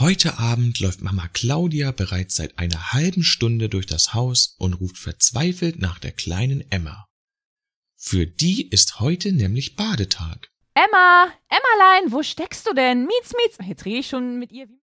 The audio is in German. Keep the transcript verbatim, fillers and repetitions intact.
Heute Abend läuft Mama Claudia bereits seit einer halben Stunde durch das Haus und ruft verzweifelt nach der kleinen Emma. Für die ist heute nämlich Badetag. Emma, Emmerlein, wo steckst du denn? Mietz, Mietz. Jetzt rede ich schon mit ihr.